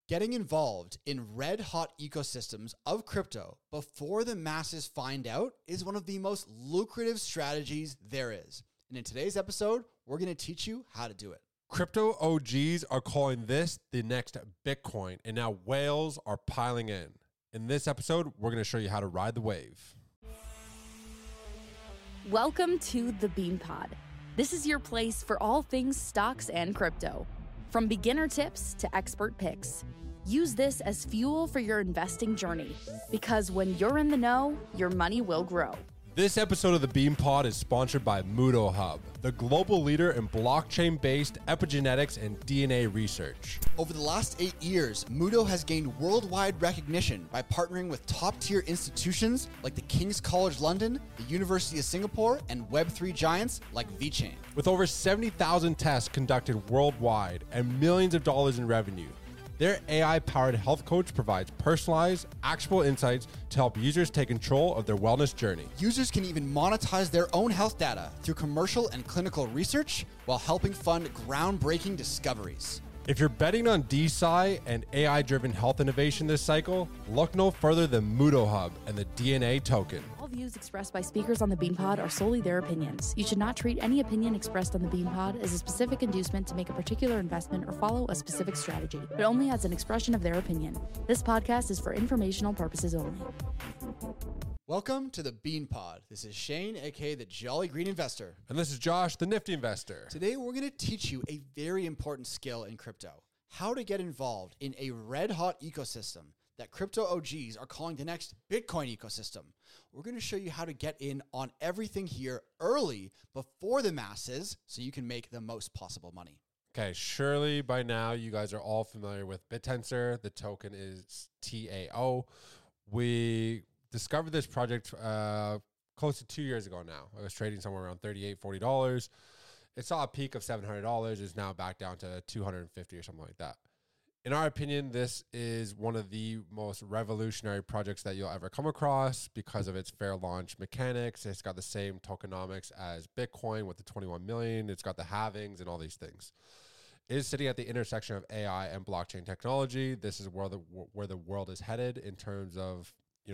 Getting involved in red-hot ecosystems of crypto before the masses find out is one of the most lucrative strategies there is. And in today's episode, we're going to teach you how to do it. Crypto OGs are calling this the next Bitcoin, and now whales are piling in. In this episode, we're going to show you how to ride the wave. Welcome to the Bean Pod. This is your place for all things stocks and crypto. From beginner tips to expert picks, use this as fuel for your investing journey, because when you're in the know, your money will grow. This episode of the Bean Pod is sponsored by MudoHub, the global leader in blockchain-based epigenetics and DNA research. Over the last 8 years, Mudo has gained worldwide recognition by partnering with top-tier institutions like the King's College London, the University of Singapore, and Web3 giants like VeChain. With over 70,000 tests conducted worldwide and millions of dollars in revenue, their AI-powered health coach provides personalized, actionable insights to help users take control of their wellness journey. Users can even monetize their own health data through commercial and clinical research while helping fund groundbreaking discoveries. If you're betting on DeSci and AI-driven health innovation this cycle, look no further than MudoHub and the DNA token. All views expressed by speakers on the Bean Pod are solely their opinions. You should not treat any opinion expressed on the Bean Pod as a specific inducement to make a particular investment or follow a specific strategy, but only as an expression of their opinion. This podcast is for informational purposes only. Welcome to the Bean Pod. This is Shane, aka the Jolly Green Investor. And this is Josh, the Nifty Investor. Today, we're going to teach you a very important skill in crypto, how to get involved in a red-hot ecosystem that crypto OGs are calling the next Bitcoin ecosystem. We're going to show you how to get in on everything here early before the masses so you can make the most possible money. Okay, surely by now you guys are all familiar with BitTensor. The token is TAO. We discovered this project close to 2 years ago now. I was trading somewhere around $38, $40. It saw a peak of $700. It's now back down to $250 or something like that. In our opinion, this is one of the most revolutionary projects that you'll ever come across because of its fair launch mechanics. It's got the same tokenomics as Bitcoin with the 21 million. It's got the halvings and all these things. It is sitting at the intersection of AI and blockchain technology. This is where the world is headed in terms of,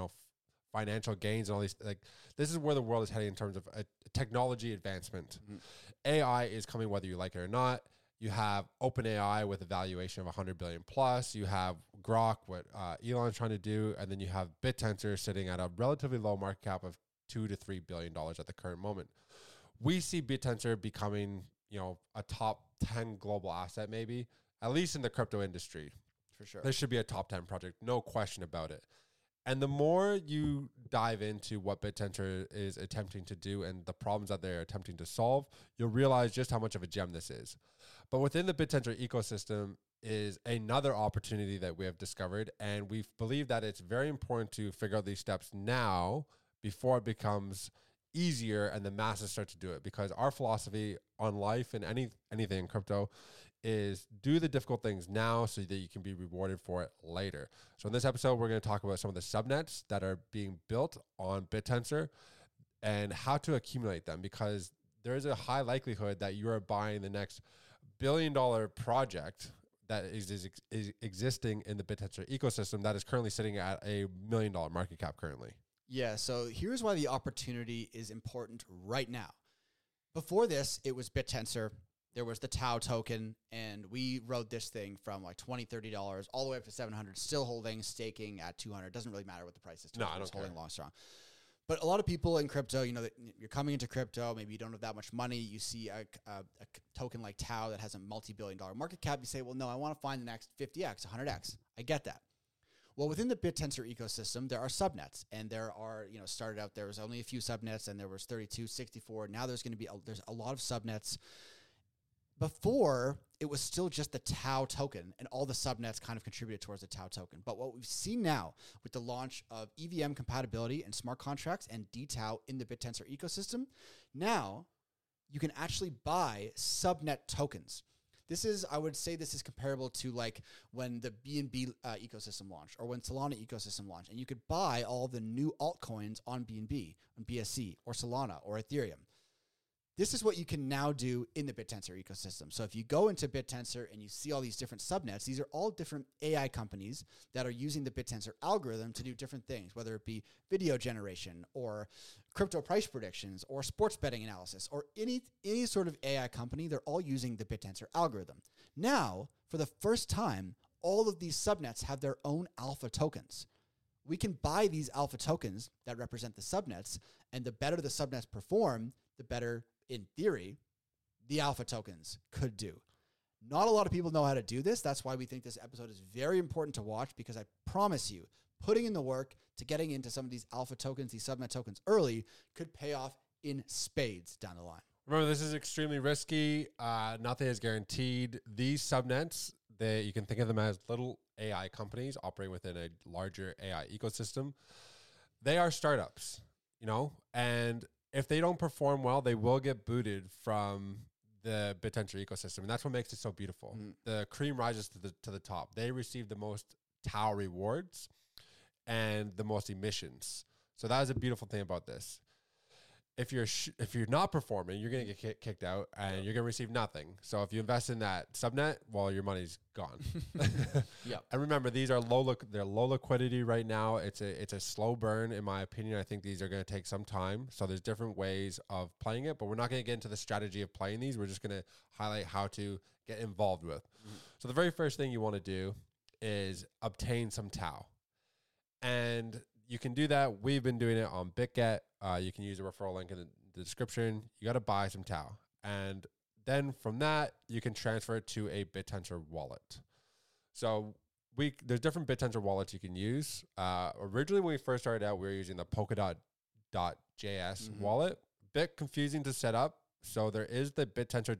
financial gains and all these, this is where the world is heading in terms of a technology advancement. Mm-hmm. AI is coming whether you like it or not. You have OpenAI with a valuation of 100 billion plus. You have Grok, what Elon's trying to do. And then you have BitTensor sitting at a relatively low market cap of $2 to $3 billion at the current moment. We see BitTensor becoming, a top 10 global asset, maybe, at least in the crypto industry. For sure. This should be a top 10 project, no question about it. And the more you dive into what BitTensor is attempting to do and the problems that they're attempting to solve, you'll realize just how much of a gem this is. But within the BitTensor ecosystem is another opportunity that we have discovered, and we believe that it's very important to figure out these steps now before it becomes easier and the masses start to do it, because our philosophy on life and anything in crypto is do the difficult things now so that you can be rewarded for it later. So in this episode, we're going to talk about some of the subnets that are being built on BitTensor and how to accumulate them, because there is a high likelihood that you are buying the next billion-dollar project that is existing in the BitTensor ecosystem that is currently sitting at $1 million market cap currently. Yeah, so here's why the opportunity is important right now. Before this, it was BitTensor. There was the TAO token, and we rode this thing from like $20, $30 all the way up to $700, still holding, staking at $200. It doesn't really matter what the price is. No, I don't care. Holding long, strong. But a lot of people in crypto, that you're coming into crypto, maybe you don't have that much money. You see a token like TAO that has a multi-billion-dollar market cap. You say, well, no, I want to find the next 50x, 100x. I get that. Well, within the BitTensor ecosystem, there are subnets, and there are, started out, there was only a few subnets, and there was 32, 64. Now there's going to be, there's a lot of subnets. Before, it was still just the TAO token, and all the subnets kind of contributed towards the TAO token. But what we've seen now with the launch of EVM compatibility and smart contracts and DTAO in the BitTensor ecosystem, now you can actually buy subnet tokens. I would say this is comparable to like when the BNB ecosystem launched or when Solana ecosystem launched, and you could buy all the new altcoins on BNB, on BSC or Solana or Ethereum. This is what you can now do in the BitTensor ecosystem. So if you go into BitTensor and you see all these different subnets, these are all different AI companies that are using the BitTensor algorithm to do different things, whether it be video generation or crypto price predictions or sports betting analysis or any sort of AI company. They're all using the BitTensor algorithm. Now, for the first time, all of these subnets have their own alpha tokens. We can buy these alpha tokens that represent the subnets, and the better the subnets perform, the better, in theory, the alpha tokens could do. Not a lot of people know how to do this. That's why we think this episode is very important to watch, because I promise you, putting in the work to getting into some of these alpha tokens, these subnet tokens early, could pay off in spades down the line. Remember, this is extremely risky. Nothing is guaranteed. These subnets, you can think of them as little AI companies operating within a larger AI ecosystem. They are startups, and if they don't perform well, they will get booted from the BitTensor ecosystem. And that's what makes it so beautiful. The cream rises to the top. They receive the most TAO rewards and the most emissions. So that is a beautiful thing about this. If you're not performing, you're going to get kicked out and you're going to receive nothing. So if you invest in that subnet, well, your money's gone. Yep. And remember, these are they're low liquidity right now. It's a slow burn, in my opinion. I think these are going to take some time. So there's different ways of playing it, but we're not going to get into the strategy of playing these. We're just going to highlight how to get involved with. So the very first thing you want to do is obtain some TAO. And you can do that. We've been doing it on BitGet. You can use a referral link in the description. You got to buy some TAO. And then from that, you can transfer it to a BitTensor wallet. So there's different BitTensor wallets you can use. Originally, when we first started out, we were using the Polkadot.js wallet. Bit confusing to set up. So there is the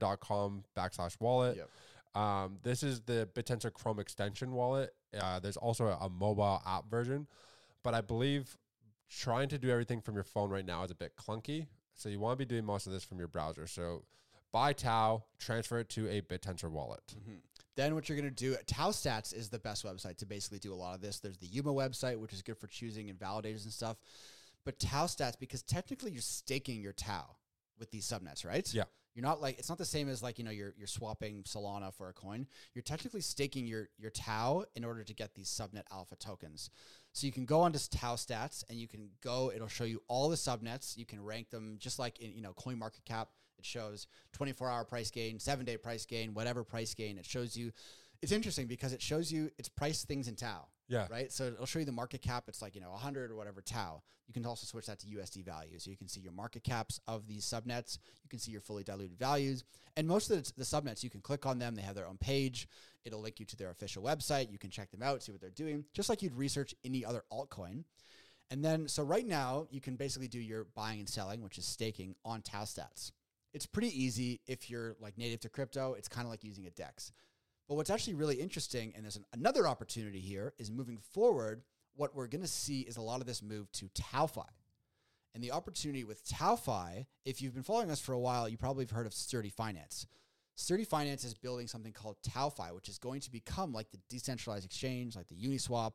bittensor.com/wallet. Yep. This is the BitTensor Chrome extension wallet. There's also a mobile app version. But I believe trying to do everything from your phone right now is a bit clunky. So you want to be doing most of this from your browser. So buy TAO, transfer it to a BitTensor wallet. Then what you're going to do, TAOstats is the best website to basically do a lot of this. There's the Yuma website, which is good for choosing and validators and stuff. But TAOstats, because technically you're staking your TAO with these subnets, right? Yeah. You're not like, it's not the same as like, you're swapping Solana for a coin. You're technically staking your TAO in order to get these subnet alpha tokens. So you can go onto TAOstats and you can it'll show you all the subnets. You can rank them just like in, CoinMarketCap. It shows 24-hour price gain, 7-day price gain, whatever price gain. It shows you, it's interesting because it shows you it's priced things in TAO. Yeah. Right. So it'll show you the market cap. It's like, 100 or whatever TAO. You can also switch that to USD value. So you can see your market caps of these subnets. You can see your fully diluted values. And most of the subnets, you can click on them. They have their own page. It'll link you to their official website. You can check them out, see what they're doing, just like you'd research any other altcoin. And then, so right now, you can basically do your buying and selling, which is staking, on TAOstats. It's pretty easy if you're like native to crypto. It's kind of like using a DEX. But what's actually really interesting, and there's another opportunity here, is moving forward, what we're going to see is a lot of this move to TAOFi. And the opportunity with TAOFi, if you've been following us for a while, you probably have heard of Sturdy Finance. Sturdy Finance is building something called TAOFi, which is going to become like the decentralized exchange, like the Uniswap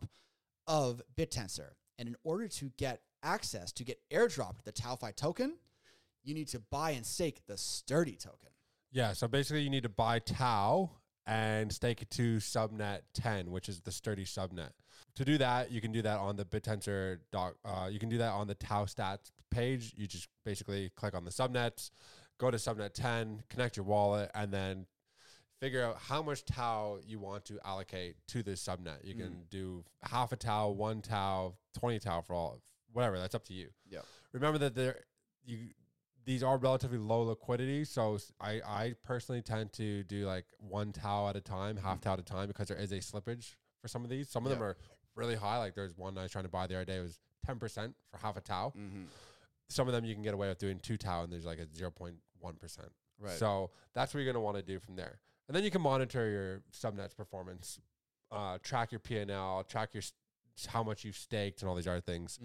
of BitTensor. And in order to get access, to get airdropped the TAOFi token, you need to buy and stake the Sturdy token. Yeah, so basically you need to buy TAO and stake it to subnet 10, which is the Sturdy subnet. To do that, you can do that on the BitTensor you can do that on the TAOstats page. You just basically click on the subnets, go to subnet 10, connect your wallet, and then figure out how much TAO you want to allocate to this subnet. You can do half a TAO, 1 TAO, 20 TAO for all, whatever. That's up to you. Yeah. Remember that these are relatively low liquidity. So I personally tend to do like 1 TAO at a time, half TAO at a time, because there is a slippage for some of these. Some of them are really high. Like there's one I was trying to buy the other day. It was 10% for half a TAO. Some of them you can get away with doing 2 TAO and there's like a 0.1%. Right. So that's what you're going to want to do from there. And then you can monitor your subnet's performance, track your P&L, track how much you've staked and all these other things.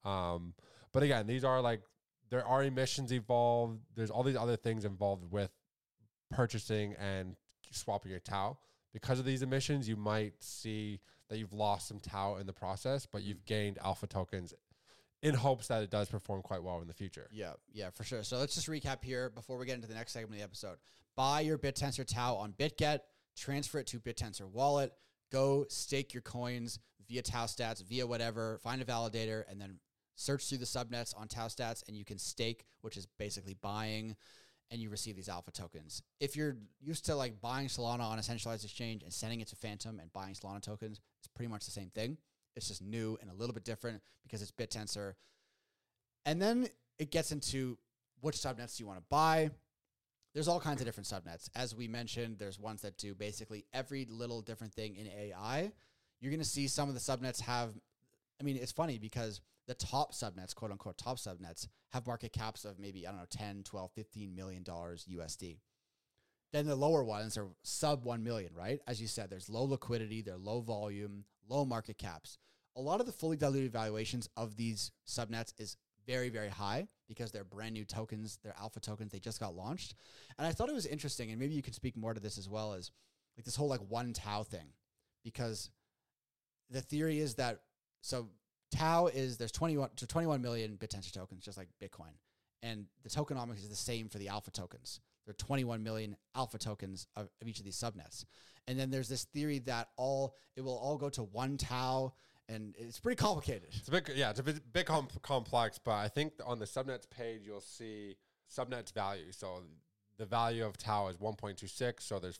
But again, these are like, there are emissions involved. There's all these other things involved with purchasing and swapping your TAO. Because of these emissions, you might see that you've lost some TAO in the process, but you've gained alpha tokens in hopes that it does perform quite well in the future. Yeah, for sure. So let's just recap here before we get into the next segment of the episode. Buy your BitTensor Tau on BitGet, transfer it to BitTensor Wallet, go stake your coins via Tau Stats, via whatever, find a validator, and then search through the subnets on Tau Stats, and you can stake, which is basically buying, and you receive these alpha tokens. If you're used to like buying Solana on a centralized exchange and sending it to Phantom and buying Solana tokens, it's pretty much the same thing. It's just new and a little bit different because it's BitTensor. And then it gets into which subnets do you want to buy. There's all kinds of different subnets. As we mentioned, there's ones that do basically every little different thing in AI. You're going to see some of the subnets have, I mean, it's funny because the top subnets, quote unquote top subnets, have market caps of maybe, I don't know, 10, 12, $15 million USD. Then the lower ones are sub 1 million, right? As you said, there's low liquidity, they're low volume, low market caps. A lot of the fully diluted valuations of these subnets is very, very high because they're brand new tokens, they're alpha tokens, they just got launched. And I thought it was interesting, and maybe you could speak more to this as well, as like this whole like one Tau thing, because the theory is that, so Tau is, there's 21 million BitTensor tokens, just like Bitcoin. And the tokenomics is the same for the alpha tokens. There are 21 million alpha tokens of each of these subnets. And then there's this theory that it will all go to one Tau, and it's pretty complicated. It's a bit complex, but I think on the subnets page, you'll see subnets value. So the value of Tau is 1.26. So there's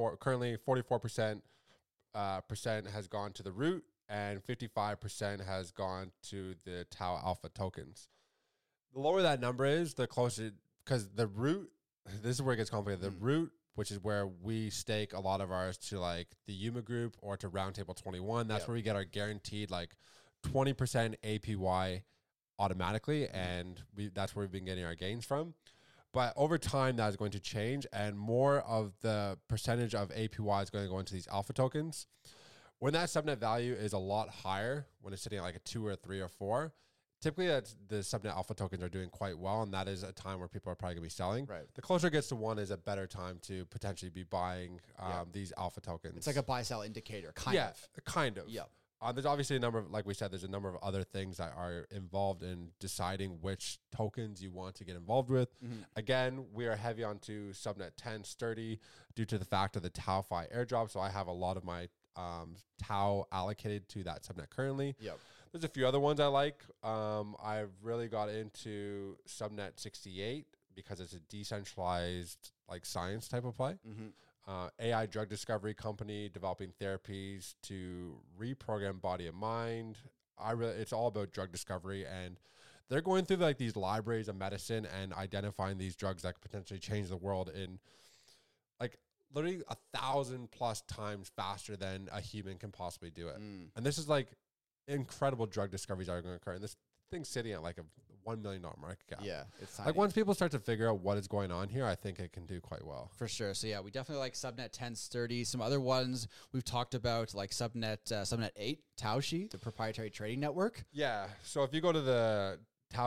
44% has gone to the root, and 55% has gone to the Tau alpha tokens. The lower that number is, the closer, because the root, this is where it gets complicated. The root, which is where we stake a lot of ours to like the Yuma group or to Roundtable 21. That's where we get our guaranteed like 20% APY automatically. And that's where we've been getting our gains from. But over time, that is going to change, and more of the percentage of APY is going to go into these alpha tokens. When that subnet value is a lot higher, when it's sitting at like a 2 or a 3 or 4, typically the subnet alpha tokens are doing quite well, and that is a time where people are probably going to be selling. Right. The closer it gets to 1 is a better time to potentially be buying these alpha tokens. It's like a buy-sell indicator, kind of. Yeah, kind of. Yeah. There's obviously a number of, like we said, there's a number of other things that are involved in deciding which tokens you want to get involved with. Mm-hmm. Again, we are heavy onto subnet 10 Sturdy due to the fact of the TauFi airdrop. So I have a lot of my Tau allocated to that subnet currently. Yep. There's a few other ones I like. I've really got into subnet 68 because it's a decentralized like science type of play. Mm-hmm. AI drug discovery company developing therapies to reprogram body and mind. It's all about drug discovery, and they're going through like these libraries of medicine and identifying these drugs that could potentially change the world in like literally 1,000+ times faster than a human can possibly do it. And this is like incredible drug discoveries are going to occur. And this thing's sitting at like a $1 million market cap. Yeah, it's tiny. Like once people start to figure out what is going on here, I think it can do quite well. For sure. So yeah, we definitely like subnet 10 Sturdy. Some other ones we've talked about, like subnet 8 Taushi, the proprietary trading network. Yeah. So if you go to the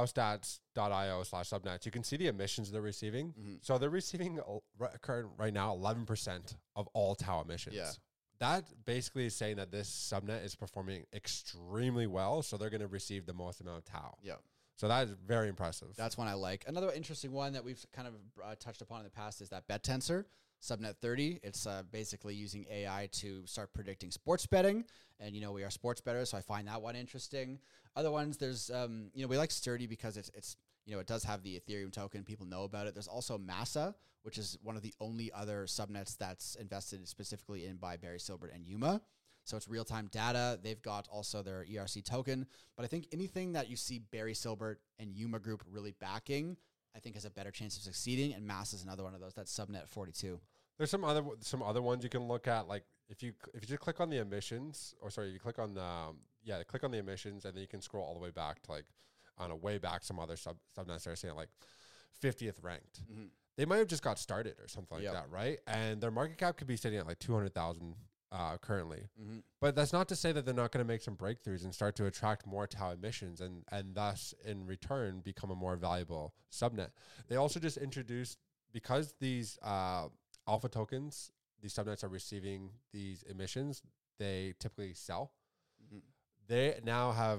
taustats.io/subnets, you can see the emissions they're receiving. Mm-hmm. So they're receiving right now 11% of all Tau emissions. Yeah. That basically is saying that this subnet is performing extremely well, so they're going to receive the most amount of Tau. Yeah. So that is very impressive. That's one I like. Another interesting one that we've kind of touched upon in the past is that BetTensor, subnet 30. It's basically using AI to start predicting sports betting. And, we are sports bettors, so I find that one interesting. Other ones, there's, we like Sturdy because it's it does have the Ethereum token. People know about it. There's also Massa, which is one of the only other subnets that's invested specifically in by Barry Silbert and Yuma. So it's real-time data. They've got also their ERC token. But I think anything that you see Barry Silbert and Yuma Group really backing, I think has a better chance of succeeding. And Massa is another one of those. That's subnet 42. There's some other ones you can look at. Like if you just click on the emissions, you click on click on the emissions, and then you can scroll all the way back to way back some other subnets that are saying like 50th ranked. Mm-hmm. They might have just got started or something like that, right? And their market cap could be sitting at like 200,000 currently. Mm-hmm. But that's not to say that they're not going to make some breakthroughs and start to attract more Tau emissions and thus in return become a more valuable subnet. They also just introduced, because these alpha tokens, these subnets are receiving these emissions, they typically sell. Mm-hmm. They now have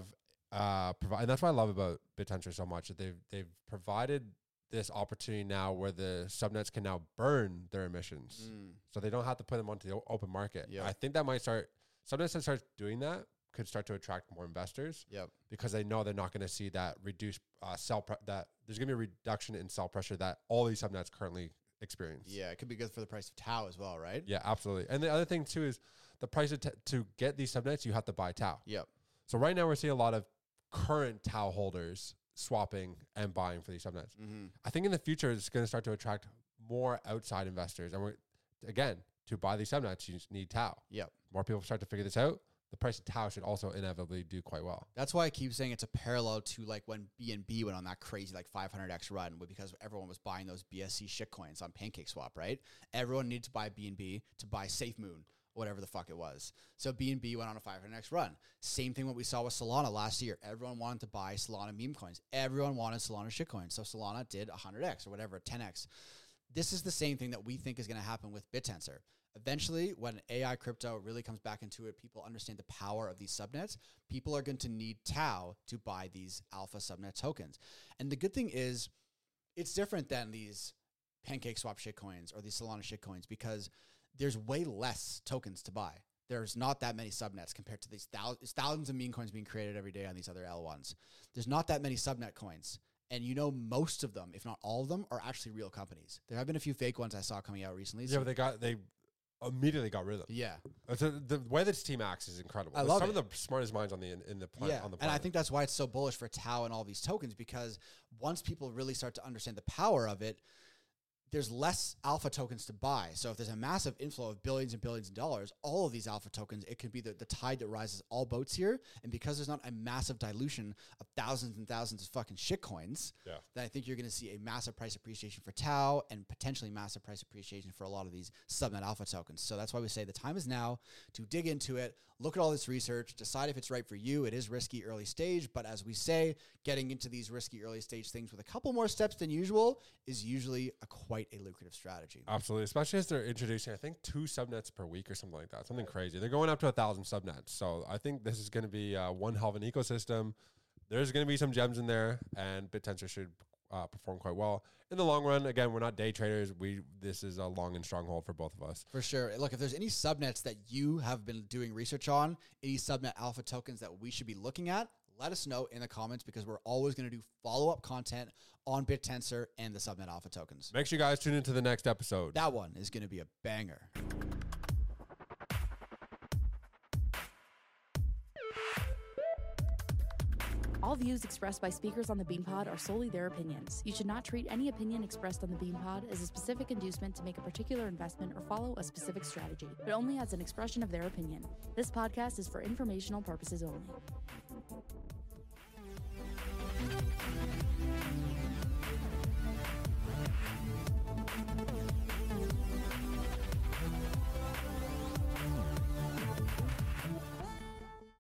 provide, and that's what I love about BitTensor so much, that they've provided this opportunity now where the subnets can now burn their emissions, so they don't have to put them onto the open market. Yep. I think that might start, subnets that start doing that could start to attract more investors. Yep. Because they know they're not going to see that reduced that there's going to be a reduction in sell pressure that all these subnets currently experience. Yeah, it could be good for the price of Tau as well, right? Yeah, absolutely. And the other thing too is the price of to get these subnets, you have to buy Tau. Yep. So right now we're seeing a lot of current Tau holders swapping and buying for these subnets. I think in the future it's going to start to attract more outside investors, and again, to buy these subnets you just need Tau. Yep. More people start to figure this out. The price of Tau should also inevitably do quite well. That's why I keep saying it's a parallel to like when BNB went on that crazy like 500x run, because everyone was buying those BSC shitcoins on PancakeSwap, right? Everyone needed to buy BNB to buy SafeMoon, whatever the fuck it was. So BNB went on a 500x run. Same thing what we saw with Solana last year. Everyone wanted to buy Solana meme coins. Everyone wanted Solana shitcoins. So Solana did 100x or whatever, 10x. This is the same thing that we think is going to happen with BitTensor. Eventually, when AI crypto really comes back into it, people understand the power of these subnets. People are going to need Tau to buy these alpha subnet tokens. And the good thing is, it's different than these PancakeSwap shitcoins or these Solana shitcoins, because there's way less tokens to buy. There's not that many subnets compared to these thousands of meme coins being created every day on these other L1s. There's not that many subnet coins. And most of them, if not all of them, are actually real companies. There have been a few fake ones I saw coming out recently. Yeah, but they immediately got rid of them. Yeah. So the way that this team acts is incredible. I love some it. of the smartest minds on the planet. And I think that's why it's so bullish for Tau and all these tokens, because once people really start to understand the power of it, there's less alpha tokens to buy. So if there's a massive inflow of billions and billions of dollars, all of these alpha tokens, it could be the tide that rises all boats here. And because there's not a massive dilution of thousands and thousands of fucking shitcoins, then I think you're going to see a massive price appreciation for Tau and potentially massive price appreciation for a lot of these subnet alpha tokens. So that's why we say the time is now to dig into it, look at all this research, decide if it's right for you. It is risky early stage, but as we say, getting into these risky early stage things with a couple more steps than usual is usually quite a lucrative strategy. Absolutely, especially as they're introducing, I think 2 subnets per week or something like that, something crazy. They're going up to 1,000 subnets. So I think this is going to be one hell of an ecosystem. There's going to be some gems in there, and BitTensor should perform quite well in the long run. Again, we're not day traders. This is a long and strong hold for both of us. For sure. Look, if there's any subnets that you have been doing research on, any subnet alpha tokens that we should be looking at, let us know in the comments, because we're always going to do follow-up content on BitTensor and the subnet alpha tokens. Make sure you guys tune into the next episode. That one is going to be a banger. All views expressed by speakers on the BeanPod are solely their opinions. You should not treat any opinion expressed on the BeanPod as a specific inducement to make a particular investment or follow a specific strategy, but only as an expression of their opinion. This podcast is for informational purposes only.